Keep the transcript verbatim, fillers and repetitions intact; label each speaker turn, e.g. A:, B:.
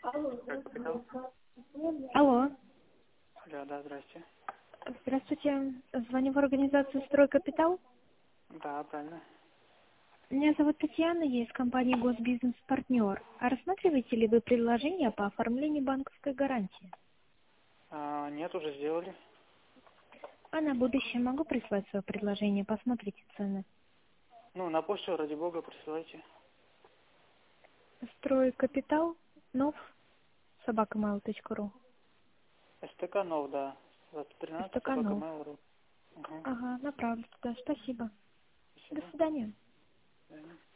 A: Как капитал?
B: Алло.
A: Да, да, здрасте.
B: Здравствуйте. Звоню в организацию «Стройкапитал».
A: Да, правильно.
B: Меня зовут Татьяна, я из компании «Госбизнес-партнер». А рассматриваете ли вы предложение по оформлению банковской гарантии?
A: А, нет, уже сделали.
B: А на будущее могу прислать свое предложение, посмотрите цены.
A: Ну, на почту, ради бога, присылайте.
B: «Стройкапитал», нов, собака mail точка ру.
A: СТК нов, да. тринадцать собака
B: Стаканов.
A: mail.ru. Угу.
B: Ага, направлю туда. Спасибо. До
A: Спасибо.
B: свидания.
A: До свидания.